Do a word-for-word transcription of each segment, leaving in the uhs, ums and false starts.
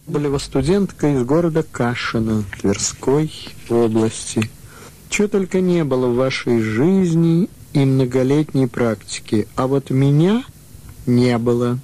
Болева студентка из города Кашина, Тверской области. Чего только не было в вашей жизни и многолетней практике, а вот меня не было.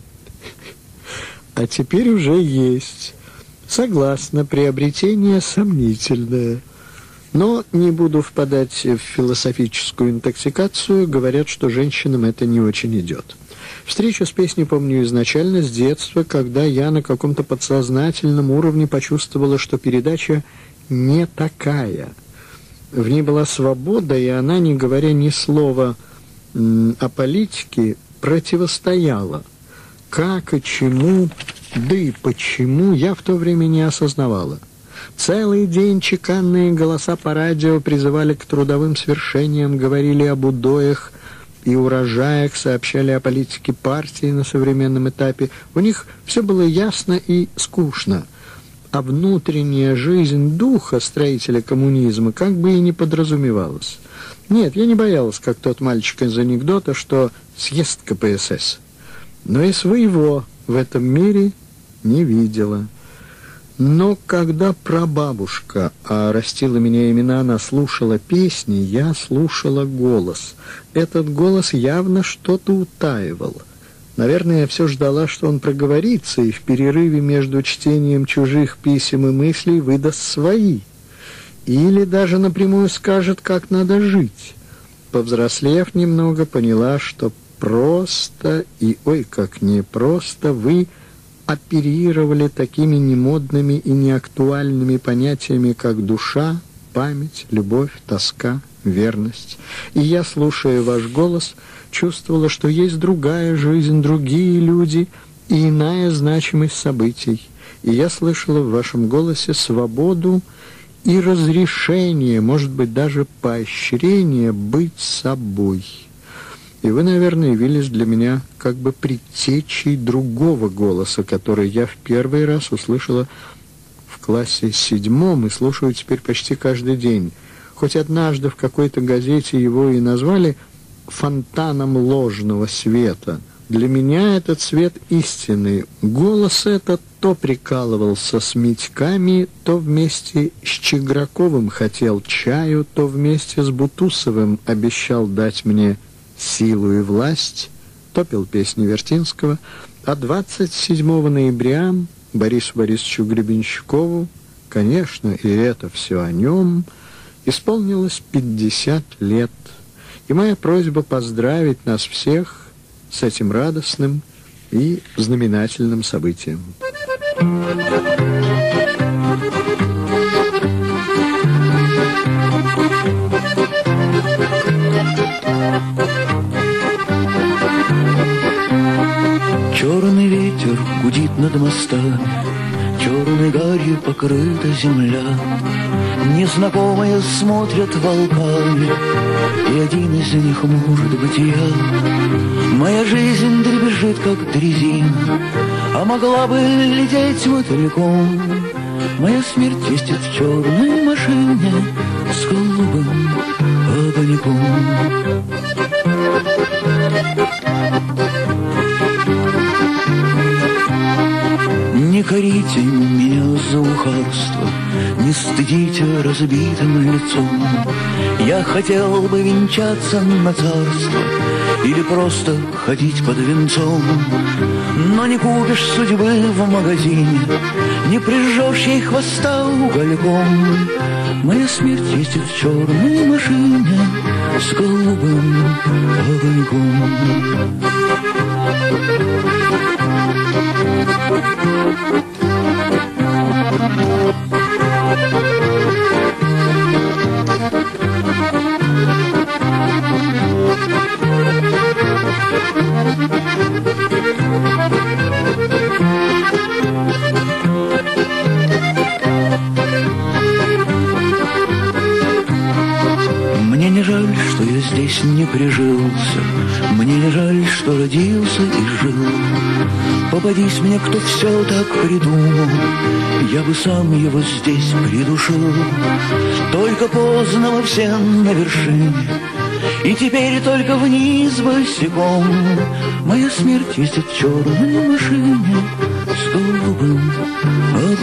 А теперь уже есть. Согласна, приобретение сомнительное. Но не буду впадать в философическую интоксикацию, говорят, что женщинам это не очень идет. Встречу с песней помню изначально, с детства, когда я на каком-то подсознательном уровне почувствовала, что передача не такая. В ней была свобода, и она, не говоря ни слова о политике, противостояла. Как и чему, да и почему, я в то время не осознавала. Целый день чеканные голоса по радио призывали к трудовым свершениям, говорили об удоях и урожаях, сообщали о политике партии на современном этапе. У них все было ясно и скучно. А внутренняя жизнь духа строителя коммунизма как бы и не подразумевалась. Нет, я не боялась, как тот мальчик из анекдота, что съест ка пэ эс эс. Но и своего в этом мире не видела. Но когда прабабушка, а растила меня именно она, слушала песни, я слушала голос. Этот голос явно что-то утаивал. Наверное, я все ждала, что он проговорится, и в перерыве между чтением чужих писем и мыслей выдаст свои. Или даже напрямую скажет, как надо жить. Повзрослев немного, поняла, что просто, и ой, как непросто, вы оперировали такими немодными и неактуальными понятиями, как душа, память, любовь, тоска, верность. И я, слушая ваш голос, чувствовала, что есть другая жизнь, другие люди и иная значимость событий. И я слышала в вашем голосе свободу и разрешение, может быть, даже поощрение быть собой. И вы, наверное, явились для меня как бы предтечей другого голоса, который я в первый раз услышала в классе седьмом и слушаю теперь почти каждый день. Хоть однажды в какой-то газете его и назвали «фонтаном ложного света». Для меня этот свет истинный. Голос этот то прикалывался с Митьками, то вместе с Чиграковым хотел чаю, то вместе с Бутусовым обещал дать мне силу и власть, топил песни Вертинского, а двадцать седьмого ноября Борису Борисовичу Гребенщикову, конечно, и это все о нем, исполнилось пятьдесят лет. И моя просьба поздравить нас всех с этим радостным и знаменательным событием. Черный ветер гудит над мостами, черной гарью покрыта земля. Незнакомые смотрят волками, и один из них может быть я. Моя жизнь дребезжит, как дрезина, а могла бы лететь мотыльком. Моя смерть есть в черной машине с голубым огоньком. Не корите меня за ухарство, не стыдите разбитым лицом. Я хотел бы венчаться на царство или просто ходить под венцом. Но не купишь судьбы в магазине, не прижжешь ей хвоста угольком. Моя смерть есть в черной машине с голубым огоньком. Мне не жаль, что я здесь не прижился, мне не жаль, что родился и жил. Попадись мне, кто все так придумал, я бы сам его здесь придушил. Только поздно мы все на вершине, и теперь только вниз босиком. Моя смерть есть в черной машине с голубым огоньком.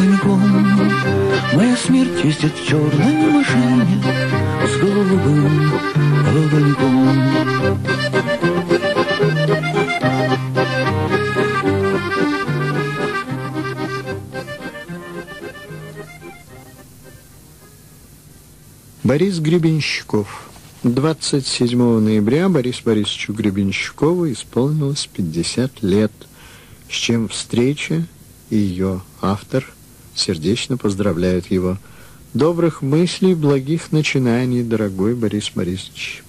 Смерть ездит в черной машине с голубым огоньком. Борис Гребенщиков. двадцать седьмого ноября Борису Борисовичу Гребенщикову исполнилось пятьдесят лет, с чем встреча и ее автор сердечно поздравляют его. Добрых мыслей, благих начинаний, дорогой Борис Борисович.